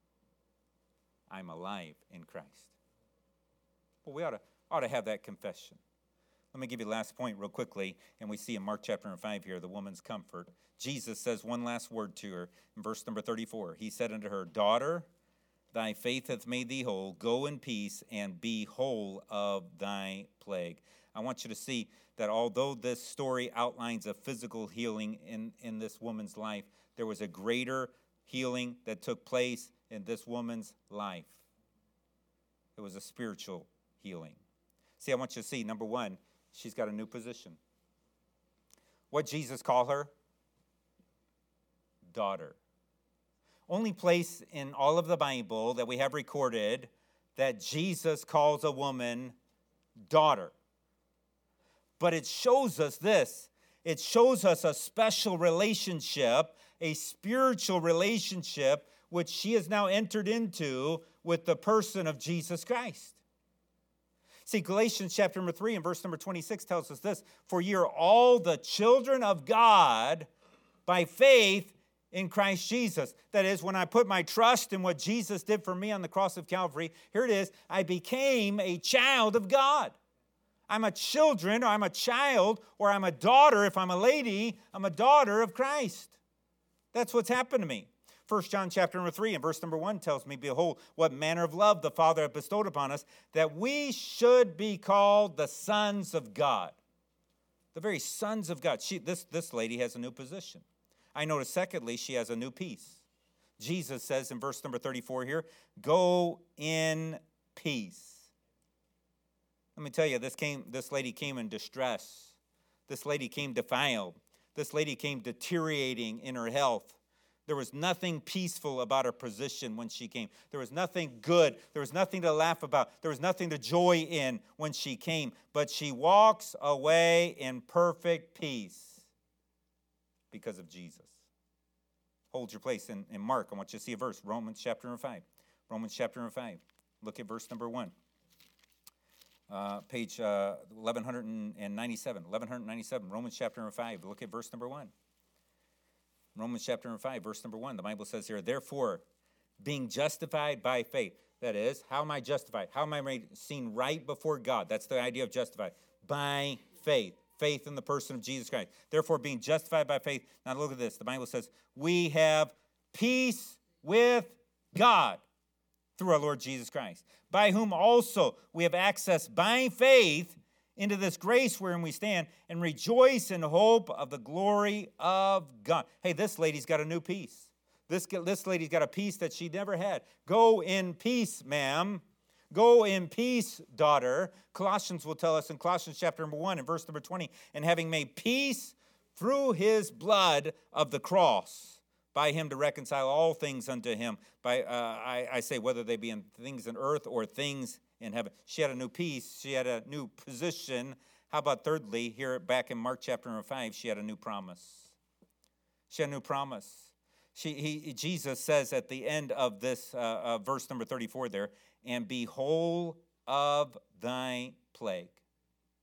I'm alive in Christ. Well, we ought to have that confession. Let me give you the last point real quickly, and we see in Mark chapter 5 here, the woman's comfort. Jesus says one last word to her in verse number 34. He said unto her, daughter, thy faith hath made thee whole. Go in peace and be whole of thy plague. I want you to see that although this story outlines a physical healing in this woman's life, there was a greater healing that took place in this woman's life. It was a spiritual healing. See, I want you to see, number one, she's got a new position. What Jesus called her? Daughter. Only place in all of the Bible that we have recorded that Jesus calls a woman daughter. But it shows us this. It shows us a special relationship, a spiritual relationship, which she has now entered into with the person of Jesus Christ. See, Galatians chapter number 3 and verse number 26 tells us this. For ye are all the children of God by faith in Christ Jesus. That is, when I put my trust in what Jesus did for me on the cross of Calvary, here it is, I became a child of God. I'm a children, or I'm a child, or I'm a daughter. If I'm a lady, I'm a daughter of Christ. That's what's happened to me. 1 John chapter number 3 and verse number 1 tells me, behold, what manner of love the Father hath bestowed upon us, that we should be called the sons of God. The very sons of God. This lady has a new position. I notice, secondly, she has a new peace. Jesus says in verse number 34 here, go in peace. Let me tell you, this lady came in distress. This lady came defiled. This lady came deteriorating in her health. There was nothing peaceful about her position when she came. There was nothing good. There was nothing to laugh about. There was nothing to joy in when she came. But she walks away in perfect peace because of Jesus. Hold your place in Mark. I want you to see a verse. Romans chapter number 5. Romans chapter number 5. Look at verse number 1. Page 1197. 1197. Romans chapter number 5. Look at verse number 1. Romans chapter number 5, verse number 1. The Bible says here, therefore, being justified by faith. That is, how am I justified? How am I made seen right before God? That's the idea of justified. By faith. Faith in the person of Jesus Christ. Therefore, being justified by faith. Now look at this. The Bible says, we have peace with God through our Lord Jesus Christ, by whom also we have access by faith into this grace wherein we stand and rejoice in hope of the glory of God. Hey, this lady's got a new peace. This lady's got a peace that she never had. Go in peace, ma'am. Go in peace, daughter. Colossians will tell us in Colossians chapter number 1 and verse number 20, and having made peace through his blood of the cross, by him to reconcile all things unto him. I say whether they be in things in earth or things in heaven. She had a new peace. She had a new position. How about thirdly, here back in Mark chapter number 5, she had a new promise. She had a new promise. Jesus says at the end of this verse number 34 there, and be whole of thy plague.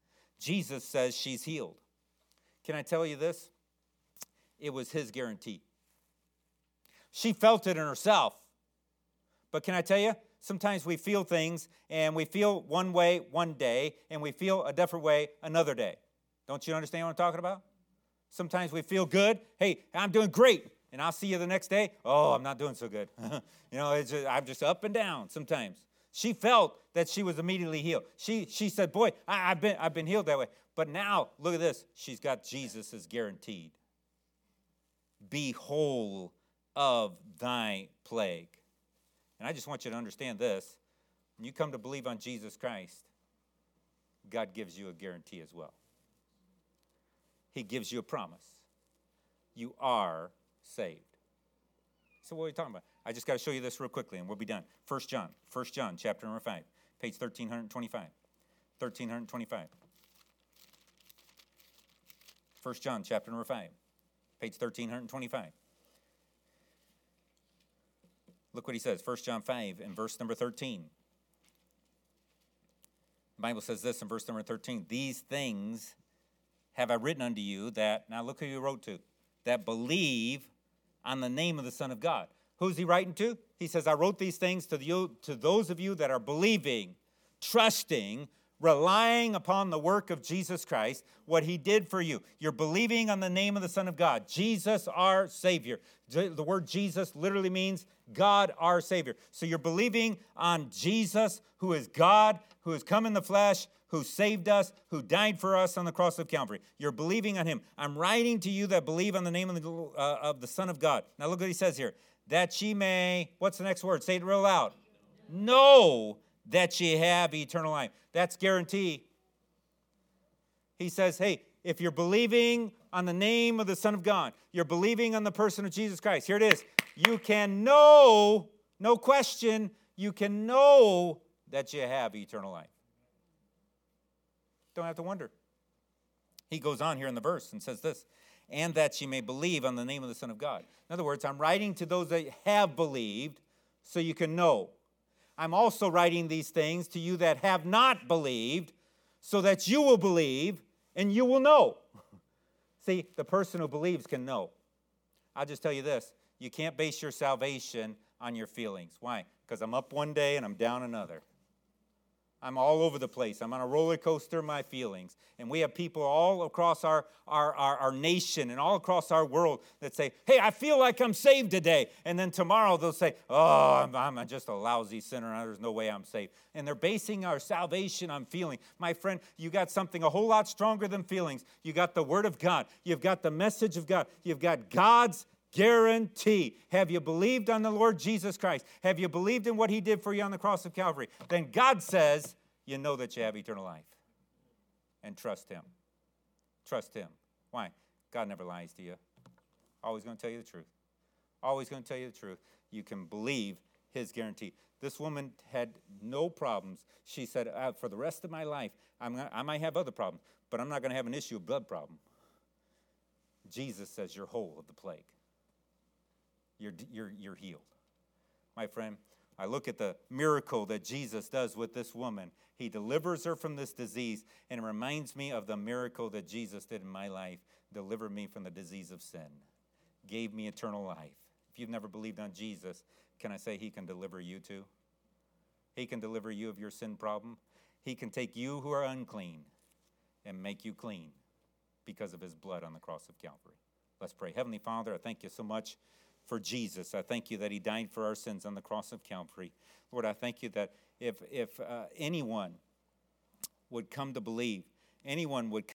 Jesus says she's healed. Can I tell you this? It was his guarantee. She felt it in herself. But can I tell you, sometimes we feel things, and we feel one way one day, and we feel a different way another day. Don't you understand what I'm talking about? Sometimes we feel good. Hey, I'm doing great. And I'll see you the next day. Oh, I'm not doing so good. I'm just up and down sometimes. She felt that she was immediately healed. She said, boy, I've been healed that way. But now, look at this. She's got Jesus as guaranteed. Be whole of thy plague. And I just want you to understand this. When you come to believe on Jesus Christ, God gives you a guarantee as well. He gives you a promise. You are saved. So what are we talking about? I just got to show you this real quickly and we'll be done. 1 John chapter number 5, page 1325. 1325. 1 John chapter number 5, page 1325. Look what he says, 1 John 5 and verse number 13. The Bible says this in verse number 13. These things have I written unto you that, now look who he wrote to, that believe on the name of the Son of God. Who's he writing to? He says, I wrote these things to those of you that are believing, trusting, relying upon the work of Jesus Christ, what he did for you. You're believing on the name of the Son of God, Jesus our Savior. The word Jesus literally means God our Savior. So you're believing on Jesus, who is God, who has come in the flesh, who saved us, who died for us on the cross of Calvary. You're believing on him. I'm writing to you that believe on the name of the Son of God. Now look what he says here. That ye may, what's the next word? Say it real loud. Know that ye have eternal life. That's guarantee. He says, hey, if you're believing on the name of the Son of God, you're believing on the person of Jesus Christ. Here it is. You can know, no question, you can know that you have eternal life. Don't have to wonder. He goes on here in the verse and says this, and that ye may believe on the name of the Son of God. In other words, I'm writing to those that have believed so you can know. I'm also writing these things to you that have not believed so that you will believe and you will know. See, the person who believes can know. I'll just tell you this. You can't base your salvation on your feelings. Why? Because I'm up one day and I'm down another. I'm all over the place. I'm on a roller coaster of my feelings. And we have people all across our nation and all across our world that say, hey, I feel like I'm saved today. And then tomorrow they'll say, oh, I'm just a lousy sinner. There's no way I'm saved. And they're basing our salvation on feeling. My friend, you got something a whole lot stronger than feelings. You got the Word of God. You've got the message of God. You've got God's guarantee. Have you believed on the Lord Jesus Christ? Have you believed in what he did for you on the cross of Calvary? Then God says, you know that you have eternal life. And trust him. Trust him. Why? God never lies to you. Always going to tell you the truth. Always going to tell you the truth. You can believe his guarantee. This woman had no problems. She said, for the rest of my life, I might have other problems, but I'm not going to have an issue of blood problem. Jesus says you're whole of the plague. You're healed. My friend, I look at the miracle that Jesus does with this woman. He delivers her from this disease, and it reminds me of the miracle that Jesus did in my life. Delivered me from the disease of sin. Gave me eternal life. If you've never believed on Jesus, can I say he can deliver you too? He can deliver you of your sin problem. He can take you who are unclean and make you clean because of his blood on the cross of Calvary. Let's pray. Heavenly Father, I thank you so much for Jesus. I thank you that he died for our sins on the cross of Calvary. Lord, I thank you that if anyone would come to believe, anyone would